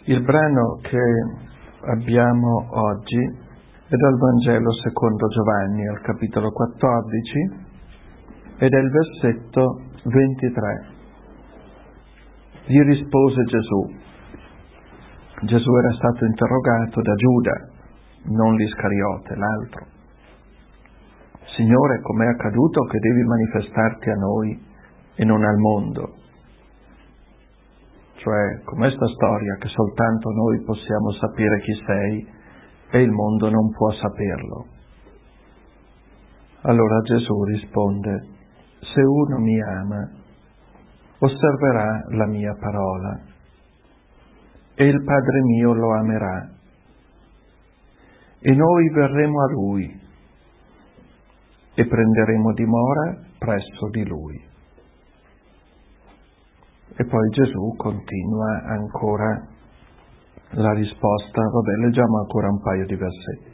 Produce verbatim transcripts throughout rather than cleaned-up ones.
Il brano che abbiamo oggi è dal Vangelo secondo Giovanni, al capitolo quattordici, ed è il versetto ventitré. Gli rispose Gesù. Gesù era stato interrogato da Giuda, non l'Iscariote, l'altro. Signore, com'è accaduto che devi manifestarti a noi e non al mondo? Cioè, com'è sta storia che soltanto noi possiamo sapere chi sei e il mondo non può saperlo? Allora Gesù risponde: se uno mi ama, osserverà la mia parola, e il Padre mio lo amerà, e noi verremo a Lui e prenderemo dimora presso di Lui. E poi Gesù continua ancora la risposta. Vabbè, leggiamo ancora un paio di versetti.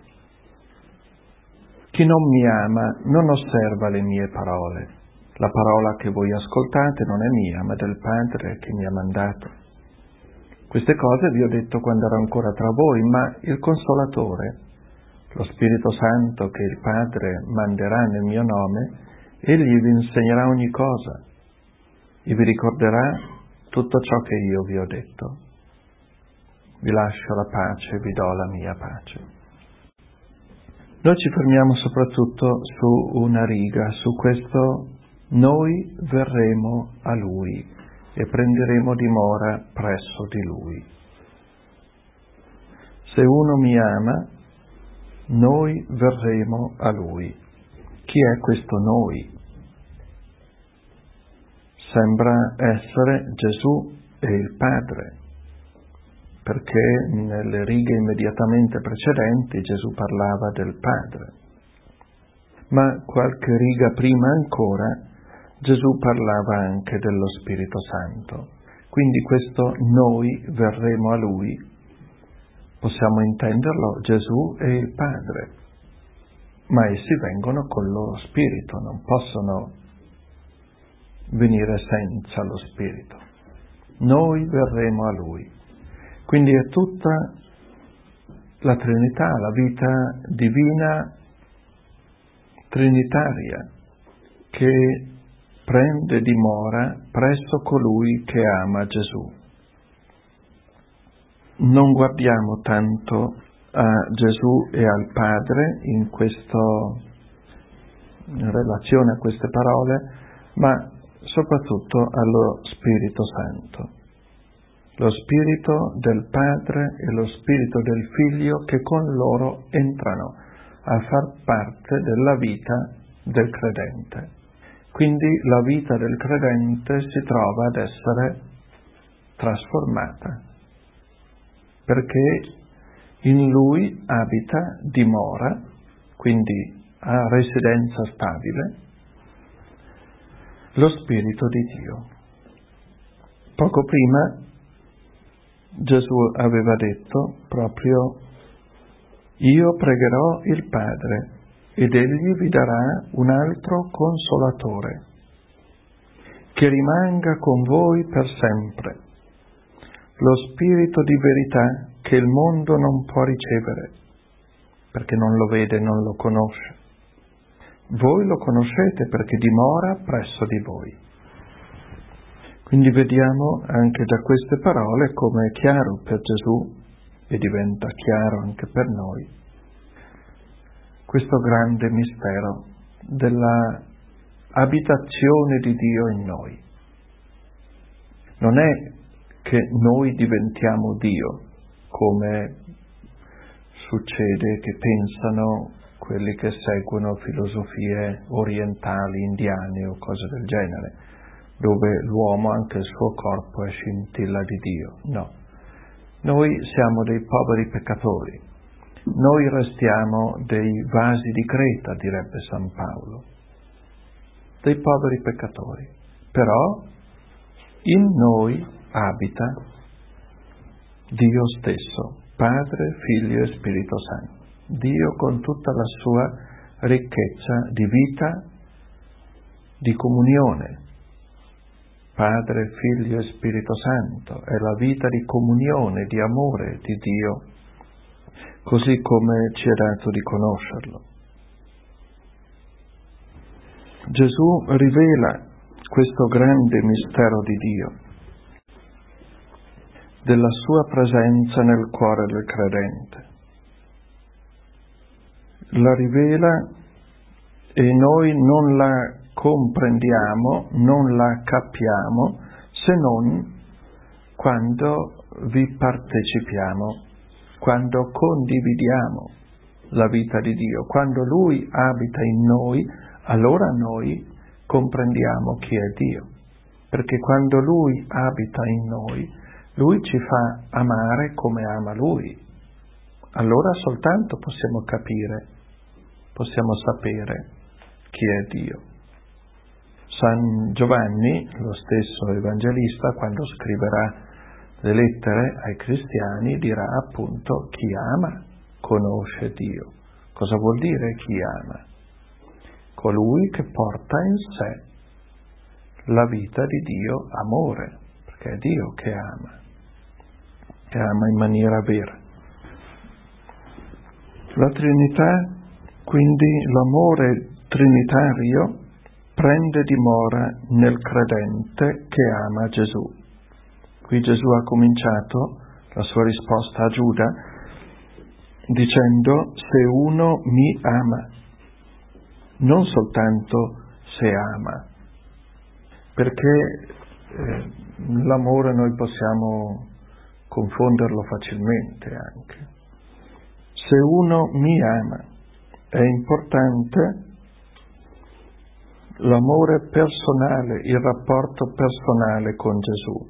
Chi non mi ama non osserva le mie parole. La parola che voi ascoltate non è mia, ma del Padre che mi ha mandato. Queste cose vi ho detto quando ero ancora tra voi, ma il Consolatore, lo Spirito Santo che il Padre manderà nel mio nome, egli vi insegnerà ogni cosa e vi ricorderà tutto ciò che io vi ho detto. Vi lascio la pace, vi do la mia pace. Noi ci fermiamo soprattutto su una riga, su questo: noi verremo a Lui e prenderemo dimora presso di Lui. Se uno mi ama, noi verremo a Lui. Chi è questo noi? Sembra essere Gesù e il Padre, perché nelle righe immediatamente precedenti Gesù parlava del Padre. Ma qualche riga prima ancora Gesù parlava anche dello Spirito Santo. Quindi questo noi verremo a Lui, possiamo intenderlo Gesù e il Padre, ma essi vengono con il loro Spirito, non possono venire senza lo Spirito. Noi verremo a Lui. Quindi è tutta la Trinità, la vita divina trinitaria, che prende dimora presso colui che ama Gesù. Non guardiamo tanto a Gesù e al Padre in questo, in relazione a queste parole, ma soprattutto allo Spirito Santo. Lo Spirito del Padre e lo Spirito del Figlio che con loro entrano a far parte della vita del credente. Quindi la vita del credente si trova ad essere trasformata, perché in Lui abita, dimora, quindi ha residenza stabile, lo Spirito di Dio. Poco prima Gesù aveva detto proprio: io pregherò il Padre ed Egli vi darà un altro Consolatore, che rimanga con voi per sempre, lo Spirito di verità che il mondo non può ricevere, perché non lo vede, non lo conosce. Voi lo conoscete perché dimora presso di voi. Quindi vediamo anche da queste parole come è chiaro per Gesù, e diventa chiaro anche per noi, questo grande mistero della abitazione di Dio in noi. Non è che noi diventiamo Dio, come succede che pensano quelli che seguono filosofie orientali, indiane o cose del genere, dove l'uomo, anche il suo corpo, è scintilla di Dio. No, noi siamo dei poveri peccatori, noi restiamo dei vasi di Creta, direbbe San Paolo, dei poveri peccatori, però in noi abita Dio stesso, Padre, Figlio e Spirito Santo. Dio con tutta la sua ricchezza di vita, di comunione, Padre, Figlio e Spirito Santo, è la vita di comunione, di amore di Dio, così come ci è dato di conoscerlo. Gesù rivela questo grande mistero di Dio, della sua presenza nel cuore del credente. La rivela e noi non la comprendiamo, non la capiamo, se non quando vi partecipiamo, quando condividiamo la vita di Dio. Quando Lui abita in noi, allora noi comprendiamo chi è Dio, perché quando Lui abita in noi, Lui ci fa amare come ama Lui. Allora soltanto possiamo capire, possiamo sapere chi è Dio. San Giovanni, lo stesso Evangelista, quando scriverà le lettere ai cristiani, dirà appunto: chi ama conosce Dio. Cosa vuol dire chi ama? Colui che porta in sé la vita di Dio, amore, perché è Dio che ama, che ama in maniera vera. La Trinità, quindi l'amore trinitario, prende dimora nel credente che ama Gesù. Qui Gesù ha cominciato la sua risposta a Giuda dicendo: se uno mi ama, non soltanto se ama, perché eh, l'amore noi possiamo confonderlo facilmente anche. Se uno mi ama, è importante l'amore personale, il rapporto personale con Gesù.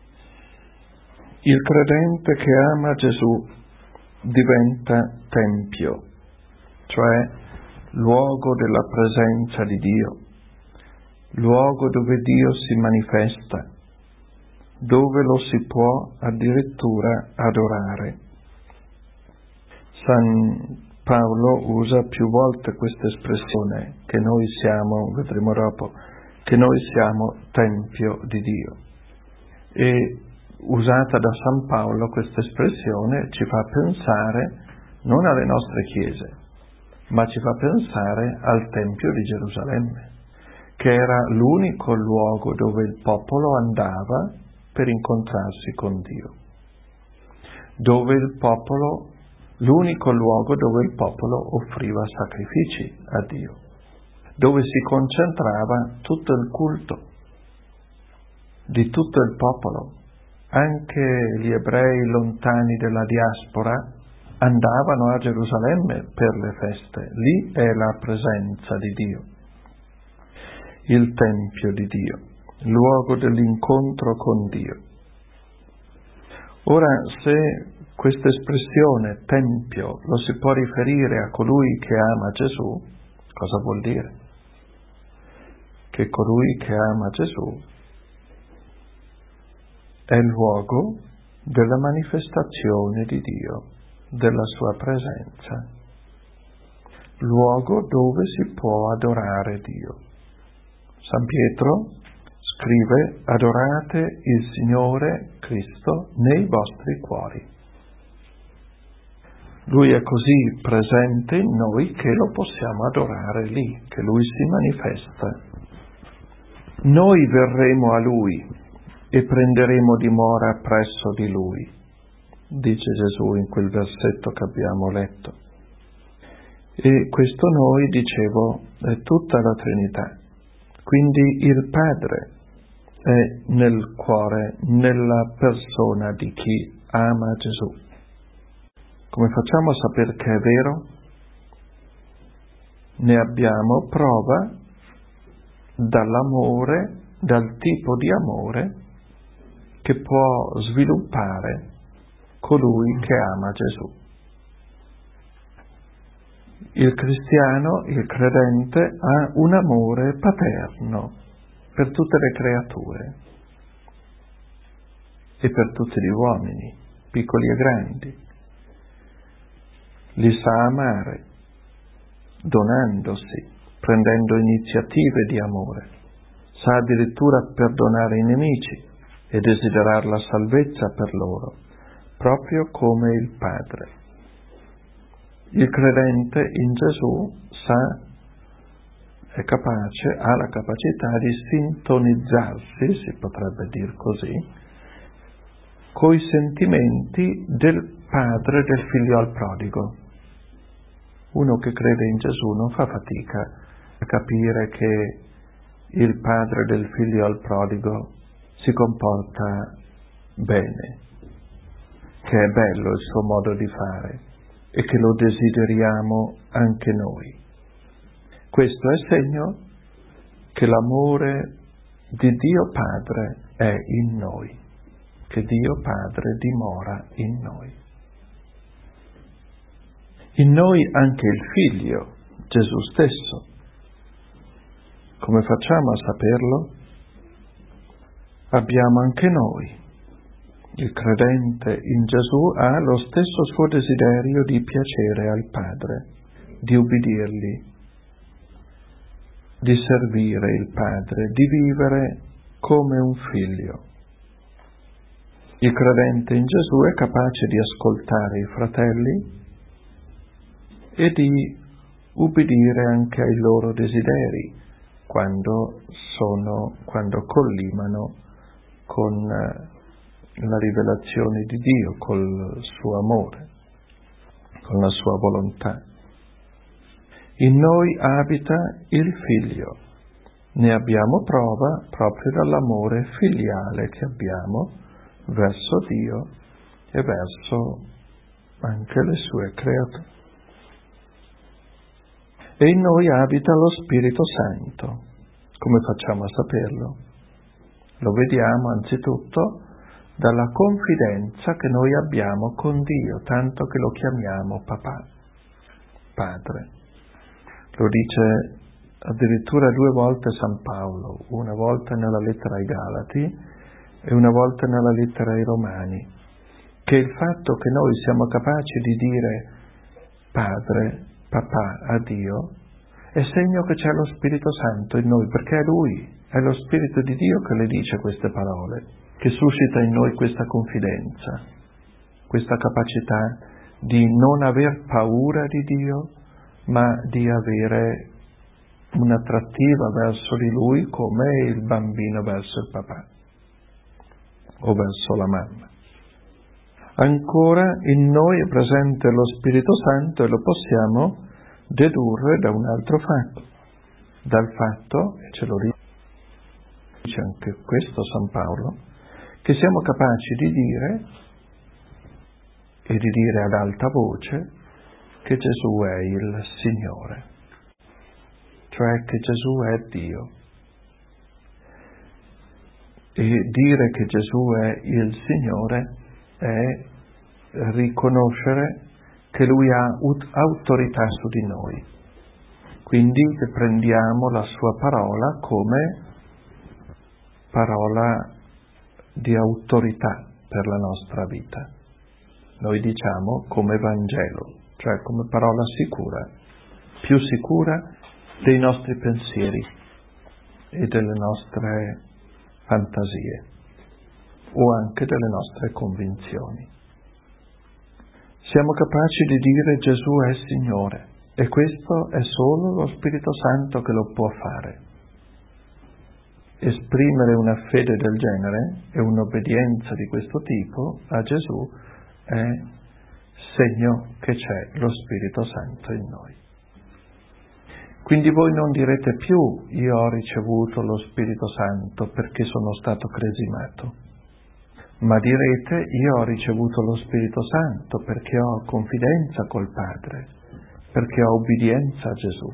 Il credente che ama Gesù diventa tempio, cioè luogo della presenza di Dio, luogo dove Dio si manifesta, dove lo si può addirittura adorare. San Paolo usa più volte questa espressione, che noi siamo, vedremo dopo, che noi siamo tempio di Dio. E usata da San Paolo questa espressione ci fa pensare non alle nostre chiese, ma ci fa pensare al Tempio di Gerusalemme, che era l'unico luogo dove il popolo andava per incontrarsi con Dio, dove il popolo, l'unico luogo dove il popolo offriva sacrifici a Dio, dove si concentrava tutto il culto di tutto il popolo. Anche gli ebrei lontani della diaspora andavano a Gerusalemme per le feste. Lì è la presenza di Dio, il Tempio di Dio, luogo dell'incontro con Dio. Ora, se questa espressione Tempio lo si può riferire a colui che ama Gesù, cosa vuol dire? Che colui che ama Gesù è il luogo della manifestazione di Dio, della sua presenza, luogo dove si può adorare Dio. San Pietro scrive: adorate il Signore Cristo nei vostri cuori. Lui è così presente in noi che lo possiamo adorare lì, che Lui si manifesta. Noi verremo a Lui e prenderemo dimora presso di Lui, dice Gesù in quel versetto che abbiamo letto. E questo noi, dicevo, è tutta la Trinità. Quindi il Padre è nel cuore, nella persona di chi ama Gesù. Come facciamo a sapere che è vero? Ne abbiamo prova dall'amore, dal tipo di amore che può sviluppare colui che ama Gesù. Il cristiano, il credente, ha un amore paterno per tutte le creature e per tutti gli uomini, piccoli e grandi. Li sa amare, donandosi, prendendo iniziative di amore, sa addirittura perdonare i nemici e desiderare la salvezza per loro, proprio come il Padre. Il credente in Gesù sa, è capace, ha la capacità di sintonizzarsi, si potrebbe dire così, coi sentimenti del padre del figliol prodigo. Uno che crede in Gesù non fa fatica a capire che il padre del figliol prodigo si comporta bene, che è bello il suo modo di fare e che lo desideriamo anche noi. Questo è segno che l'amore di Dio Padre è in noi, che Dio Padre dimora in noi. In noi anche il Figlio, Gesù stesso. Come facciamo a saperlo? Abbiamo anche noi. Il credente in Gesù ha lo stesso suo desiderio di piacere al Padre, di ubbidirgli, di servire il Padre, di vivere come un figlio. Il credente in Gesù è capace di ascoltare i fratelli e di ubbidire anche ai loro desideri quando sono, quando collimano con la rivelazione di Dio, col suo amore, con la sua volontà. In noi abita il Figlio, ne abbiamo prova proprio dall'amore filiale che abbiamo verso Dio e verso anche le sue creature. E in noi abita lo Spirito Santo. Come facciamo a saperlo? Lo vediamo anzitutto dalla confidenza che noi abbiamo con Dio, tanto che lo chiamiamo papà, Padre. Lo dice addirittura due volte San Paolo, una volta nella lettera ai Galati e una volta nella lettera ai Romani, che il fatto che noi siamo capaci di dire Padre, papà a Dio, è segno che c'è lo Spirito Santo in noi, perché è Lui, è lo Spirito di Dio che le dice queste parole, che suscita in noi questa confidenza, questa capacità di non aver paura di Dio, ma di avere un'attrattiva verso di Lui come il bambino verso il papà o verso la mamma. Ancora in noi è presente lo Spirito Santo e lo possiamo dedurre da un altro fatto, dal fatto, e ce lo dice anche questo San Paolo, che siamo capaci di dire e di dire ad alta voce che Gesù è il Signore, cioè che Gesù è Dio. E dire che Gesù è il Signore è riconoscere che Lui ha autorità su di noi, quindi che prendiamo la Sua parola come parola di autorità per la nostra vita. Noi diciamo come Vangelo, cioè come parola sicura, più sicura dei nostri pensieri e delle nostre fantasie o anche delle nostre convinzioni. Siamo capaci di dire Gesù è Signore e questo è solo lo Spirito Santo che lo può fare. Esprimere una fede del genere e un'obbedienza di questo tipo a Gesù è segno che c'è lo Spirito Santo in noi. Quindi voi non direte più io ho ricevuto lo Spirito Santo perché sono stato cresimato, ma direte io ho ricevuto lo Spirito Santo perché ho confidenza col Padre, perché ho ubbidienza a Gesù.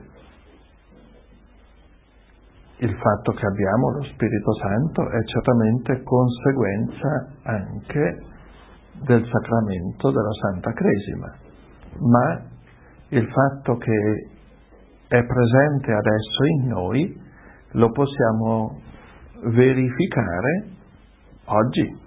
Il fatto che abbiamo lo Spirito Santo è certamente conseguenza anche del sacramento della Santa Cresima, ma il fatto che è presente adesso in noi lo possiamo verificare oggi,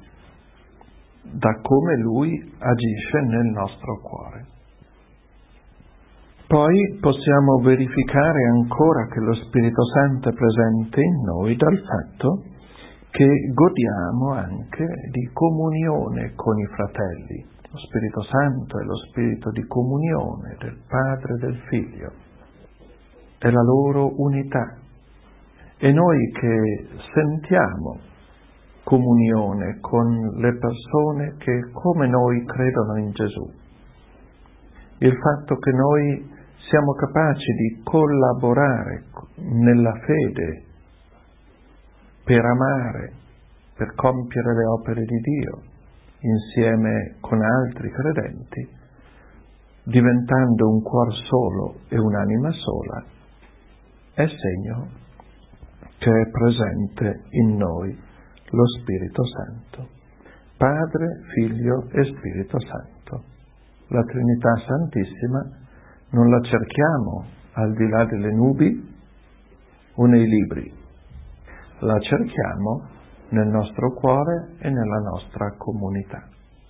da come Lui agisce nel nostro cuore. Poi possiamo verificare ancora che lo Spirito Santo è presente in noi dal fatto che godiamo anche di comunione con i fratelli. Lo Spirito Santo è lo spirito di comunione del Padre e del Figlio, è la loro unità. E noi che sentiamo comunione con le persone che come noi credono in Gesù, il fatto che noi siamo capaci di collaborare nella fede per amare, per compiere le opere di Dio insieme con altri credenti, diventando un cuor solo e un'anima sola, è segno che è presente in noi lo Spirito Santo, Padre, Figlio e Spirito Santo. La Trinità Santissima non la cerchiamo al di là delle nubi o nei libri, la cerchiamo nel nostro cuore e nella nostra comunità.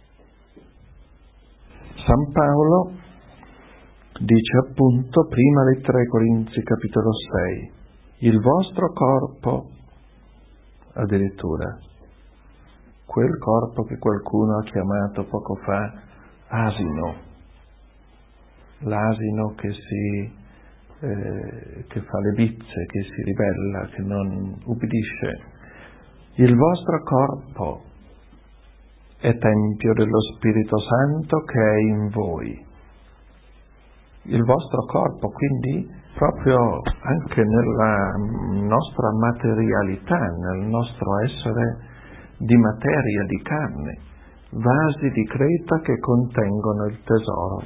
San Paolo dice appunto, prima lettera ai Corinzi, capitolo sei, il vostro corpo, addirittura, quel corpo che qualcuno ha chiamato poco fa asino, l'asino che si eh, che fa le bizze, che si ribella, che non ubbidisce. Il vostro corpo è tempio dello Spirito Santo che è in voi. Il vostro corpo, quindi, proprio anche nella nostra materialità, nel nostro essere di materia, di carne, vasi di creta che contengono il tesoro.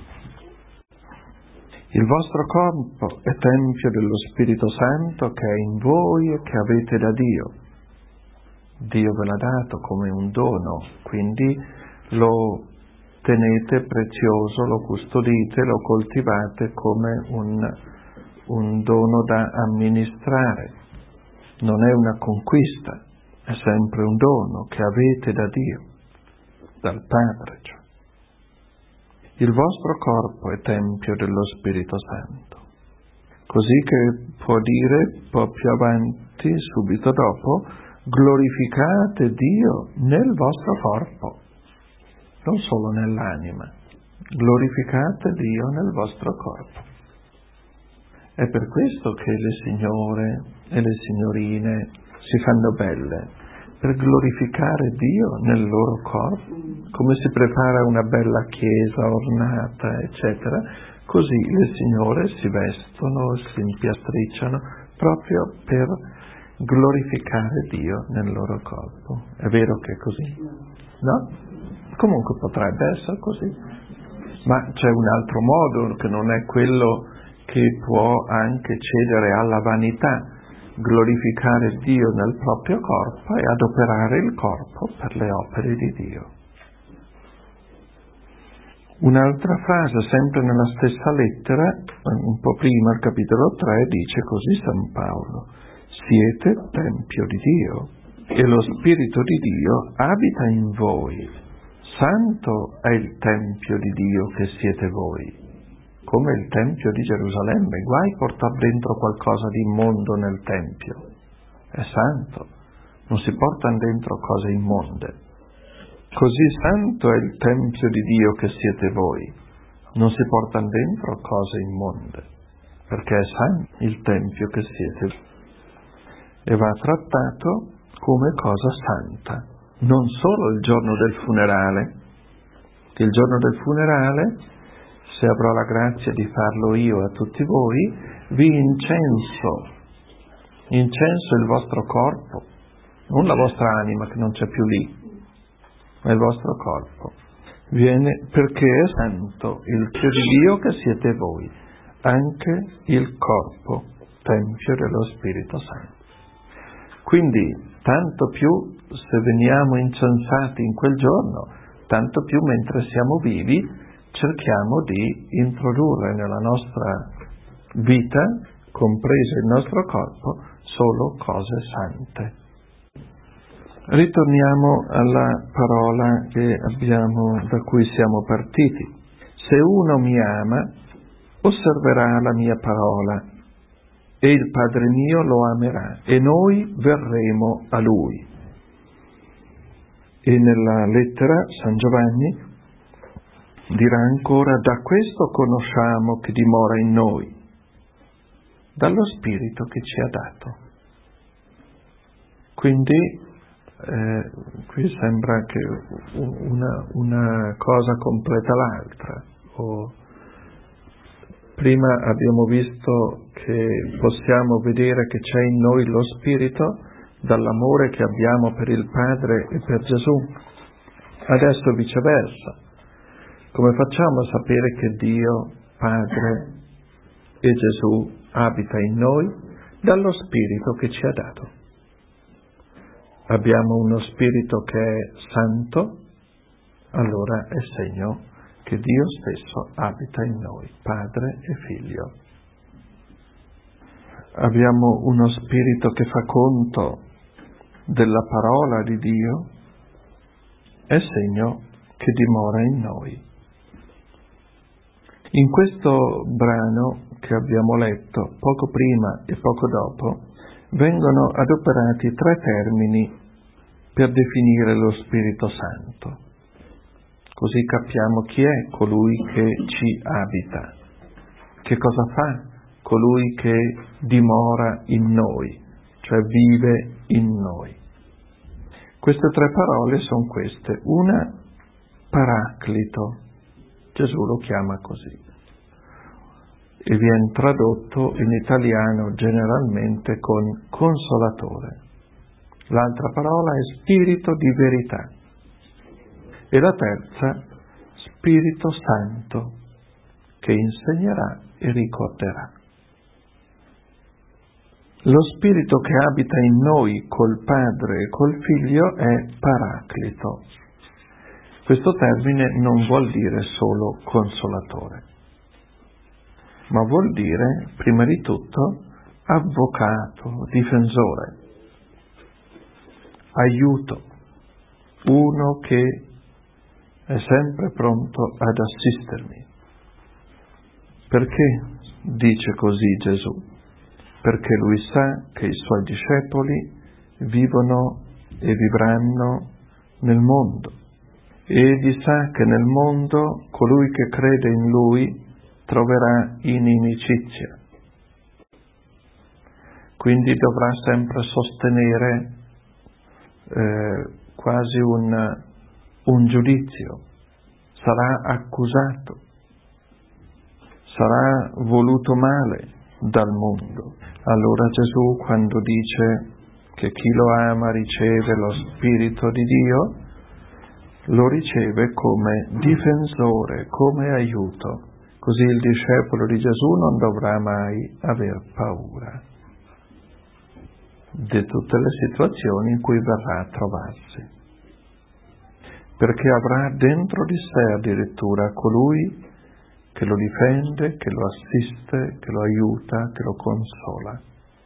Il vostro corpo è tempio dello Spirito Santo che è in voi e che avete da Dio. Dio ve l'ha dato come un dono, quindi lo tenete prezioso, lo custodite, lo coltivate come un, un dono da amministrare. Non è una conquista, è sempre un dono che avete da Dio, dal Padre. Cioè. Il vostro corpo è tempio dello Spirito Santo. Così che può dire, poi più avanti, subito dopo, glorificate Dio nel vostro corpo, non solo nell'anima, glorificate Dio nel vostro corpo. È per questo che le signore e le signorine si fanno belle, per glorificare Dio nel loro corpo, come si prepara una bella chiesa ornata, eccetera, così le signore si vestono, si impiastricciano proprio per glorificare Dio nel loro corpo. È vero che è così? No? Comunque potrebbe essere così. Ma c'è un altro modo che non è quello che può anche cedere alla vanità, glorificare Dio nel proprio corpo e adoperare il corpo per le opere di Dio. Un'altra frase, sempre nella stessa lettera, un po' prima, al capitolo tre, dice così San Paolo: siete tempio di Dio e lo Spirito di Dio abita in voi. Santo è il tempio di Dio che siete voi, come il tempio di Gerusalemme. Guai portare dentro qualcosa di immondo nel tempio. È santo, non si portano dentro cose immonde. Così santo è il tempio di Dio che siete voi, non si portano dentro cose immonde, perché è santo il tempio che siete, e va trattato come cosa santa, non solo il giorno del funerale, che il giorno del funerale, se avrò la grazia di farlo io a tutti voi, vi incenso, incenso il vostro corpo, non la vostra anima che non c'è più lì, ma il vostro corpo, viene perché è santo il Dio di Dio che siete voi, anche il corpo, tempio dello Spirito Santo. Quindi, tanto più se veniamo incensati in quel giorno, tanto più mentre siamo vivi, cerchiamo di introdurre nella nostra vita, compreso il nostro corpo, solo cose sante. Ritorniamo alla parola che abbiamo, da cui siamo partiti. Se uno mi ama, osserverà la mia parola e il Padre mio lo amerà e noi verremo a Lui. E nella lettera San Giovanni dirà ancora: da questo conosciamo che dimora in noi, dallo Spirito che ci ha dato. Quindi eh, qui sembra che una, una cosa completa l'altra. O, prima abbiamo visto che possiamo vedere che c'è in noi lo Spirito dall'amore che abbiamo per il Padre e per Gesù. Adesso viceversa. Come facciamo a sapere che Dio, Padre e Gesù abita in noi? Dallo Spirito che ci ha dato. Abbiamo uno Spirito che è santo, allora è segno che Dio stesso abita in noi, Padre e Figlio. Abbiamo uno Spirito che fa conto della parola di Dio, è segno che dimora in noi. In questo brano che abbiamo letto, poco prima e poco dopo, vengono adoperati tre termini per definire lo Spirito Santo. Così capiamo chi è colui che ci abita, che cosa fa colui che dimora in noi, cioè vive in noi. Queste tre parole sono queste. Una, Paraclito, Gesù lo chiama così, e viene tradotto in italiano generalmente con consolatore. L'altra parola è Spirito di verità. E la terza, Spirito Santo, che insegnerà e ricorderà. Lo Spirito che abita in noi col Padre e col Figlio è Paraclito. Questo termine non vuol dire solo consolatore, ma vuol dire, prima di tutto, avvocato, difensore, aiuto, uno che è sempre pronto ad assistermi. Perché dice così Gesù? Perché lui sa che i suoi discepoli vivono e vivranno nel mondo, e egli sa che nel mondo colui che crede in lui troverà inimicizia. Quindi dovrà sempre sostenere eh, quasi un, un giudizio, sarà accusato, sarà voluto male dal mondo. Allora Gesù, quando dice che chi lo ama riceve lo Spirito di Dio, lo riceve come difensore, come aiuto. Così il discepolo di Gesù non dovrà mai aver paura di tutte le situazioni in cui verrà a trovarsi, perché avrà dentro di sé addirittura colui che lo difende, che lo assiste, che lo aiuta, che lo consola.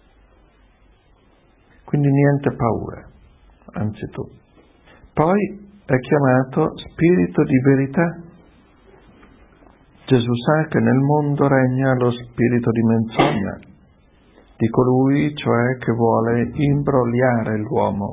Quindi niente paura, anzitutto. Poi è chiamato Spirito di verità. Gesù sa che nel mondo regna lo spirito di menzogna, di colui cioè che vuole imbrogliare l'uomo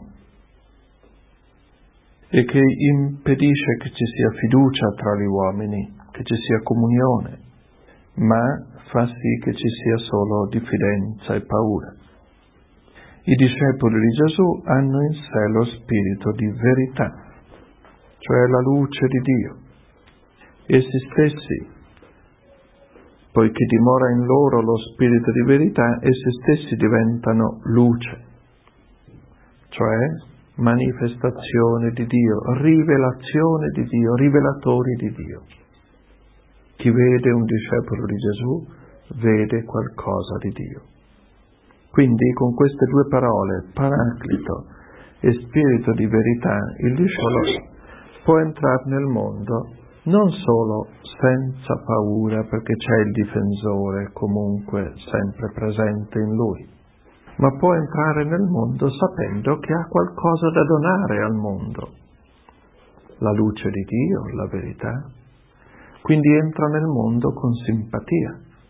e che impedisce che ci sia fiducia tra gli uomini, che ci sia comunione, ma fa sì che ci sia solo diffidenza e paura. I discepoli di Gesù hanno in sé lo spirito di verità, cioè la luce di Dio. Essi stessi, poiché dimora in loro lo spirito di verità, essi stessi diventano luce, cioè manifestazione di Dio, rivelazione di Dio, rivelatori di Dio. Chi vede un discepolo di Gesù vede qualcosa di Dio. Quindi con queste due parole, Paraclito e Spirito di verità, il discepolo può entrare nel mondo non solo senza paura, perché c'è il difensore comunque sempre presente in lui, ma può entrare nel mondo sapendo che ha qualcosa da donare al mondo, la luce di Dio, la verità. Quindi entra nel mondo con simpatia,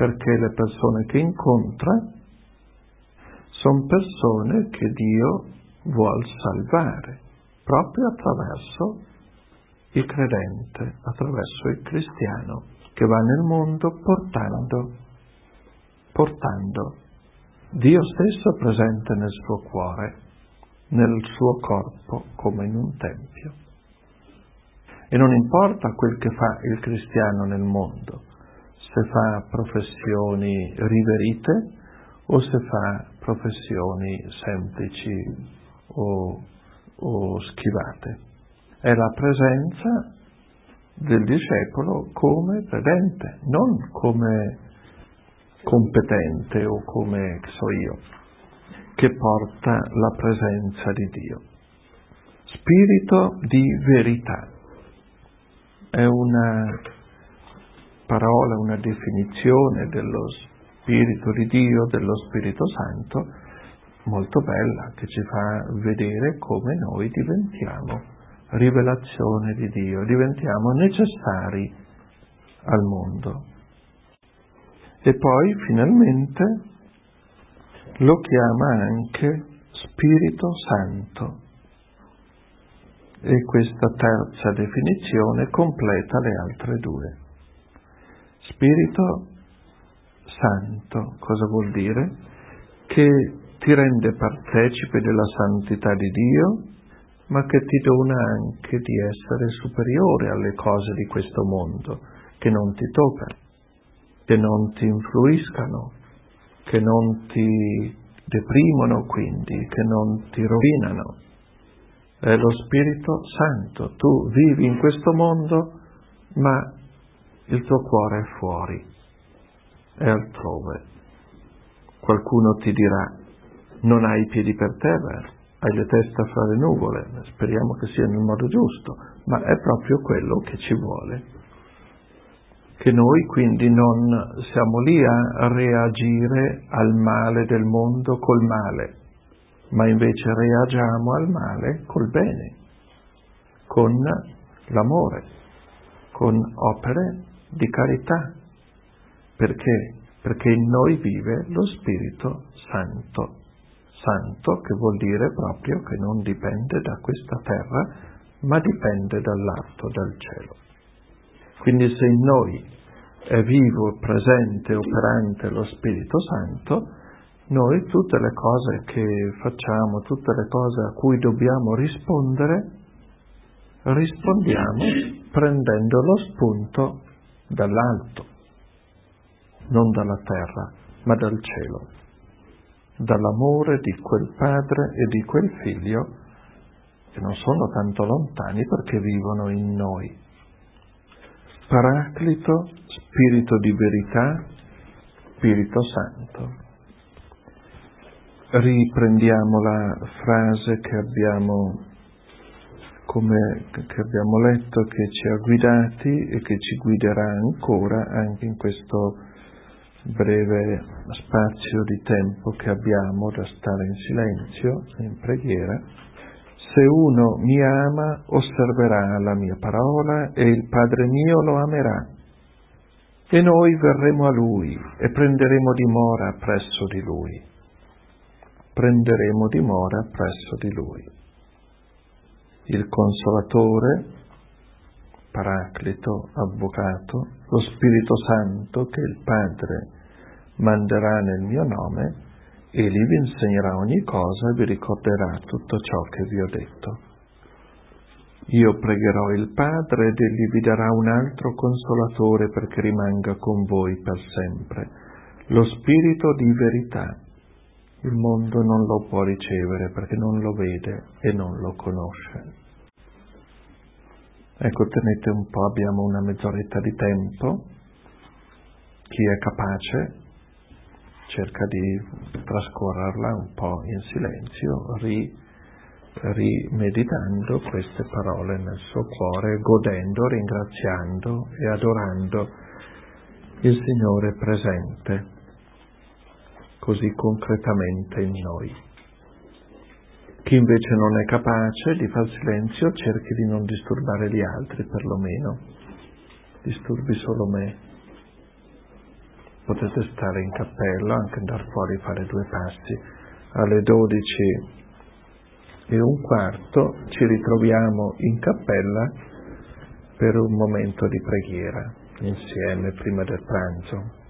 perché le persone che incontra sono persone che Dio vuol salvare, proprio attraverso il credente, attraverso il cristiano, che va nel mondo portando, portando Dio stesso presente nel suo cuore, nel suo corpo, come in un tempio. E non importa quel che fa il cristiano nel mondo, se fa professioni riverite o se fa professioni semplici o, o schivate. È la presenza del discepolo come credente, non come competente o come, che so io, che porta la presenza di Dio. Spirito di verità è una parola, una definizione dello Spirito di Dio, dello Spirito Santo, molto bella, che ci fa vedere come noi diventiamo rivelazione di Dio, diventiamo necessari al mondo. E poi finalmente lo chiama anche Spirito Santo, e questa terza definizione completa le altre due. Spirito Santo cosa vuol dire? Che ti rende partecipe della santità di Dio, ma che ti dona anche di essere superiore alle cose di questo mondo, che non ti toccano, che non ti influiscano, che non ti deprimono, quindi, che non ti rovinano. È lo Spirito Santo. Tu vivi in questo mondo, ma il tuo cuore è fuori, è altrove. Qualcuno ti dirà: non hai i piedi per terra, hai le teste fra le nuvole. Speriamo che sia nel modo giusto, ma è proprio quello che ci vuole. Che noi quindi non siamo lì a reagire al male del mondo col male, ma invece reagiamo al male col bene, con l'amore, con opere di carità. Perché? Perché in noi vive lo Spirito Santo. Santo che vuol dire proprio che non dipende da questa terra, ma dipende dall'alto, dal cielo. Quindi se in noi è vivo, presente, operante lo Spirito Santo, noi tutte le cose che facciamo, tutte le cose a cui dobbiamo rispondere, rispondiamo prendendo lo spunto dall'alto, non dalla terra, ma dal cielo, dall'amore di quel padre e di quel figlio che non sono tanto lontani perché vivono in noi. Paraclito, Spirito di verità, Spirito Santo. Riprendiamo la frase che abbiamo, come, che abbiamo letto, che ci ha guidati e che ci guiderà ancora anche in questo breve spazio di tempo che abbiamo da stare in silenzio, in preghiera. Se uno mi ama, osserverà la mia parola e il Padre mio lo amerà. E noi verremo a Lui e prenderemo dimora presso di Lui. Prenderemo dimora presso di Lui. Il Consolatore, Paraclito, Avvocato, lo Spirito Santo che il Padre manderà nel mio nome, Egli vi insegnerà ogni cosa e vi ricorderà tutto ciò che vi ho detto. Io pregherò il Padre ed Egli vi darà un altro Consolatore perché rimanga con voi per sempre, lo Spirito di verità. Il mondo non lo può ricevere perché non lo vede e non lo conosce. Ecco, tenete un po', abbiamo una mezz'oretta di tempo. Chi è capace cerca di trascorrerla un po' in silenzio, ri, rimeditando queste parole nel suo cuore, godendo, ringraziando e adorando il Signore presente, così concretamente in noi. Chi invece non è capace di far silenzio, cerchi di non disturbare gli altri perlomeno, disturbi solo me. potete stare in cappella, anche andare fuori a fare due passi. Alle dodici e un quarto ci ritroviamo in cappella per un momento di preghiera insieme prima del pranzo.